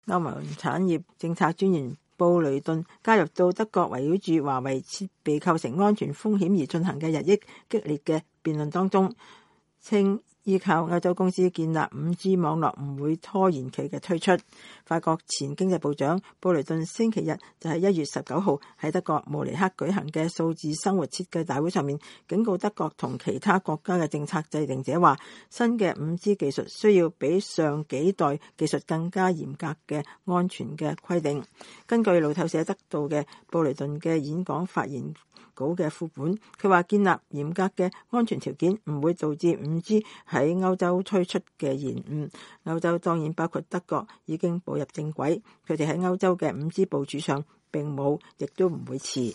歐盟產業政策專員布雷頓加入到德國圍繞住華為設備構成安全風險而進行嘅日益激烈嘅辯論當中，稱依靠歐洲公司建立 5G 網絡唔會拖延佢嘅推出。法國前經濟部長布雷頓星期日就係1月19號喺德國慕尼黑舉行嘅數字生活設計大會上面，警告德國同其他國家嘅政策制定者話，新嘅 5G 技術需要比上幾代技術更加嚴格嘅安全嘅規定。根據路透社得到嘅布雷頓嘅演講發言稿嘅副本，佢話建立嚴格嘅安全條件唔會導致 5G 喺歐洲推出嘅延誤。歐洲當然包括德國已經步入正軌，佢哋喺歐洲嘅 5G 部署上並冇，亦都唔會遲。